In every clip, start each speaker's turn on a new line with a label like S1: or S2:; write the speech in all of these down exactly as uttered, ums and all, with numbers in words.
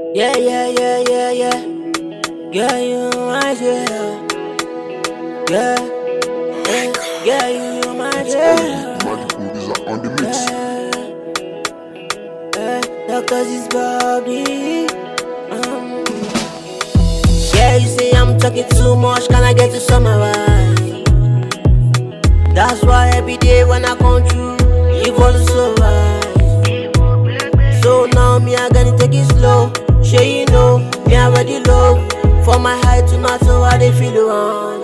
S1: Yeah, yeah, yeah, yeah, yeah. Girl, you my girl. Yeah, yeah, girl, you my girl.
S2: Magic movies are on the mix.
S1: Yeah, yeah, doctors is Bobby. Um, yeah, you say I'm talking too much. Can I get to summarize? That's why every day when I come through, you want to survive. So now me I gonna take it slow. Sure you know, me already low. For my height to matter how they feel around.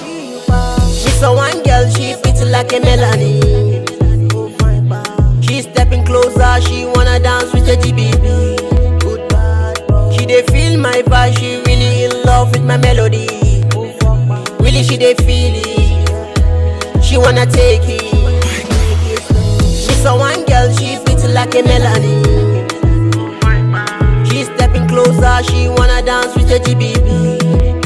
S1: Me saw one girl, she fit like a Melanie. She stepping closer, she wanna dance with a G B B. She dey feel my vibe, she really in love with my melody. Really she dey feel it, she wanna take it. Me saw one girl, she fit like a Melanie. She stepping closer, she wanna dance with a G B B.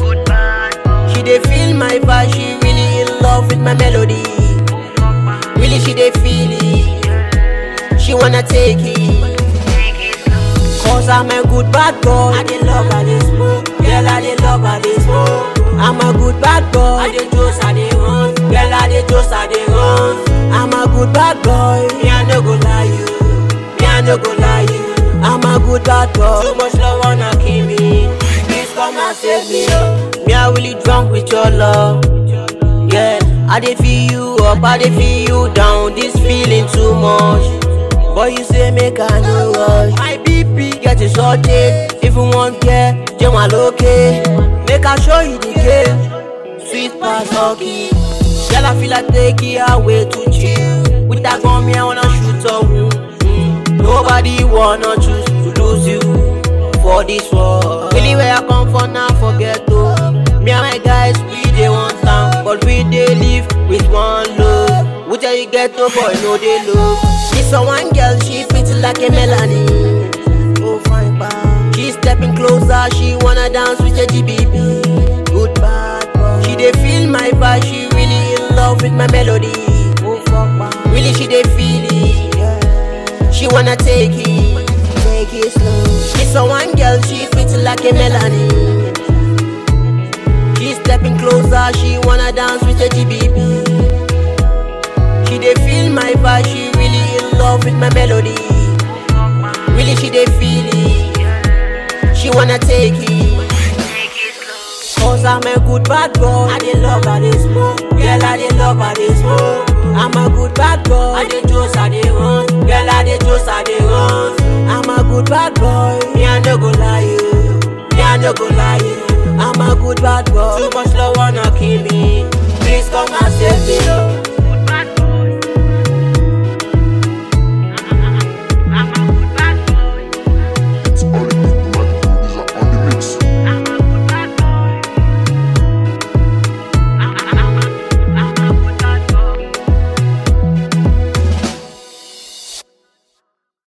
S1: She dey feel my vibe, she really in love with my melody. Really she dey feel it, she wanna take it. Cause I'm a good bad boy, I dey love I dey smoke. Girl I dey love I dey smoke. I'm a good bad boy, I dey toast I dey run. Girl I dey toast I dey run. I'm a good bad boy, me I no go lie you, me I no go lie you. I'm a good bad boy. Too much love wanna kill me. Please come and save me. Me I really drunk with your love. Yeah, I dey feel you up, I dey feel you down. This feeling too much. Boy you say make I no rush. My B P get it sorted. If you want get, jam all okay. Make I show you the game. Sweet pass hockey. Girl I feel like taking away to chill. With that gun me I wanna shoot a wound. Nobody wanna choose to lose you for this world. Really where I come from now, forget to. Me and my guys, we dey one town, but we dey live with one love. We tell you get to boy, no they love. She saw one girl, she fit like a Melanie. Oh fine bad. She stepping closer, she wanna dance with a G B B. Good bad boy. She dey feel my vibe, she really in love with my melody. Oh fuck bad. Really she dey feel it. She wanna take it, take it slow. She saw one girl, she fit like a Melanie. She stepping closer, she wanna dance with a G B B. She dey feel my vibe, she really in love with my melody. Really she dey feel it, she wanna take it. Cause I'm a good bad boy, I dey love I dey smoke. Girl I dey love I dey smoke. I'm a good bad boy, I dey toast I dey run. Girl I dey toast I dey run. I'm a good bad boy, me I no go lie you, me I no go lie you. I'm a good bad boy. Too much love wanna kill